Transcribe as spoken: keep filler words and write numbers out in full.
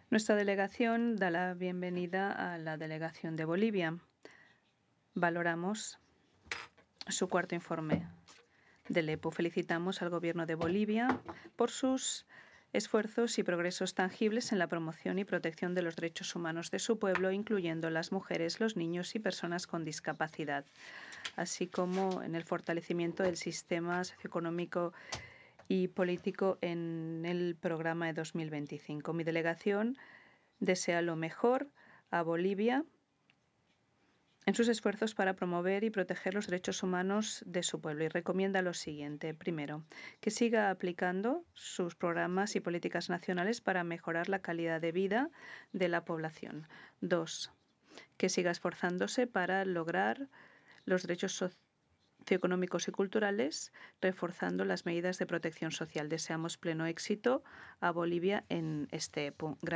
Nuestra delegación da la bienvenida a la delegación de Bolivia. Valoramos su cuarto informe del E P U. Felicitamos al Gobierno de Bolivia por sus esfuerzos y progresos tangibles en la promoción y protección de los derechos humanos de su pueblo, incluyendo las mujeres, los niños y personas con discapacidad, así como en el fortalecimiento del sistema socioeconómico y político en el programa de dos mil veinticinco. Mi delegación desea lo mejor a Bolivia en sus esfuerzos para promover y proteger los derechos humanos de su pueblo y recomienda lo siguiente. Primero, que siga aplicando sus programas y políticas nacionales para mejorar la calidad de vida de la población. Dos, que siga esforzándose para lograr los derechos socioeconómicos y culturales, reforzando las medidas de protección social. Deseamos pleno éxito a Bolivia en este E P U. Gracias.